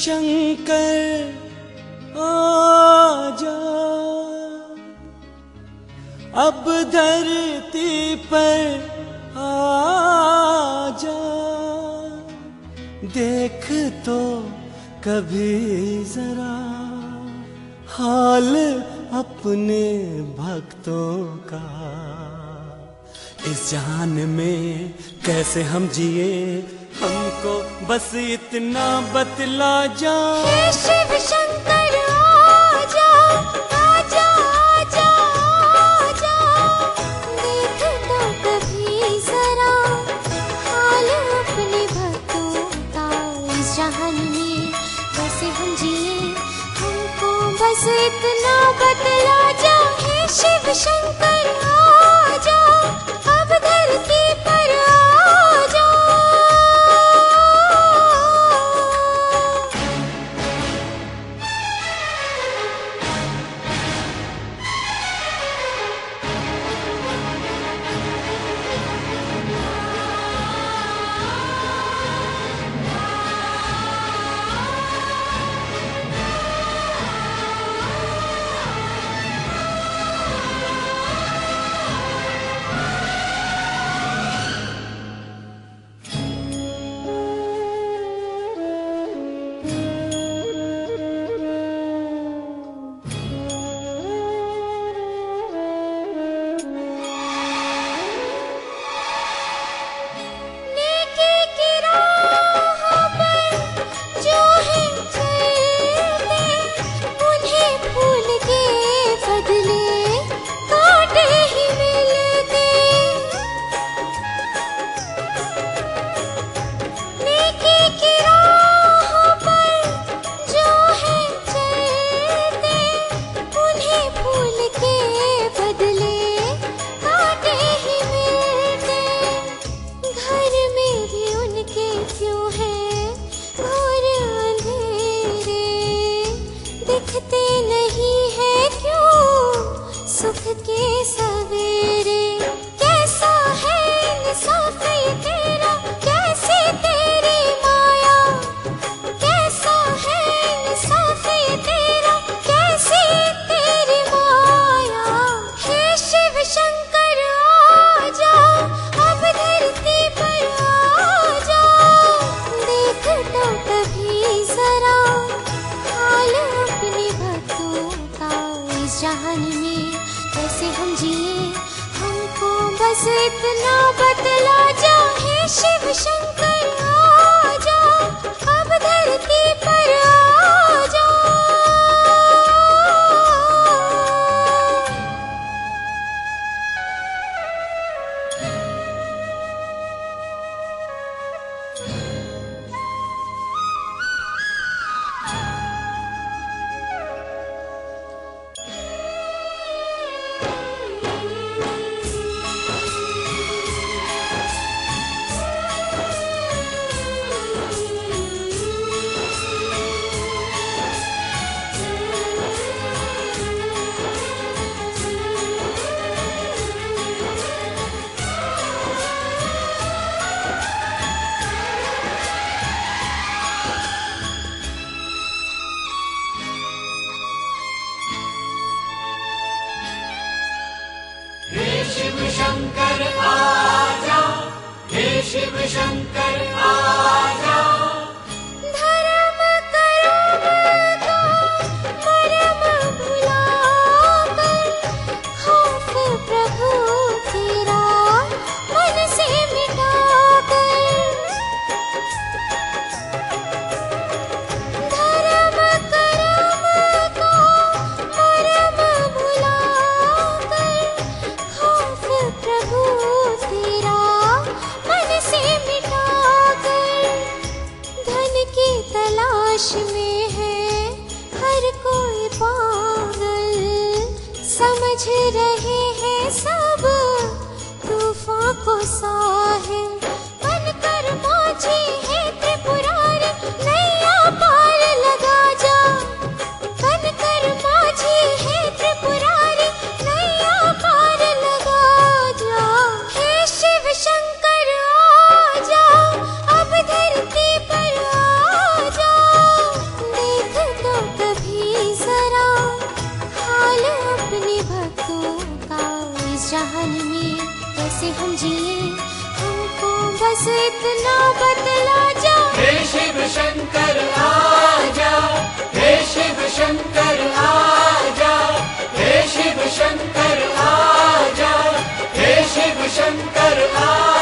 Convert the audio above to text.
शंकर आजा, अब धरती पर आजा, देख तो कभी जरा हाल अपने भक्तों का। इस जहान में कैसे हम जिए, हमको बस इतना बतला जा। हे शिव शंकर आजा, आजा, आजा, आजा, देख तो कभी जरा हाल अपने भक्तों का। इस जहान में कैसे हम जिए, हमको बस इतना बतला जा। हे शिव शंकर आजा, अब धरती पर आजा। सुख के सवेरे कैसा है इंसाफ तेरा, कैसी तेरी माया। कैसा है इंसाफ तेरा, कैसी तेरी माया। हे शिव शंकर आजा, अब धरती पर आजा, देख तो कभी जरा हाल अपने भक्तों का। इस जहान में कैसे हम जिए, हमको बस इतना बतला जा। हे शिव शंकर आजा, अब धरती पर आजा। शंकर आजा, हे शिव शंकर आजा। धर्म कर्म का मर्म भुलाकर, खौफ प्रभु तेरा मन से मिटाकर। धर्म कर्म का मर्म भुलाकर, खौफ प्रभु तेरा मन से मिटाकर। धन की तलाश में है हर कोई पागल, समझ रहे हैं सब तूफान को साहिल। बनकर माझी है त्रिपुरारी, नैया पार लगा जा। बनकर माझी है त्रिपुरारी, नैया पार लगा जा। हे शिव शंकर आजा, अब धरती पर आजा, बस इतना बतला जा। हे शिव शंकर आजा, हे शिव शंकर आजा, हे शिव शंकर आजा, हे शिव शंकर आजा।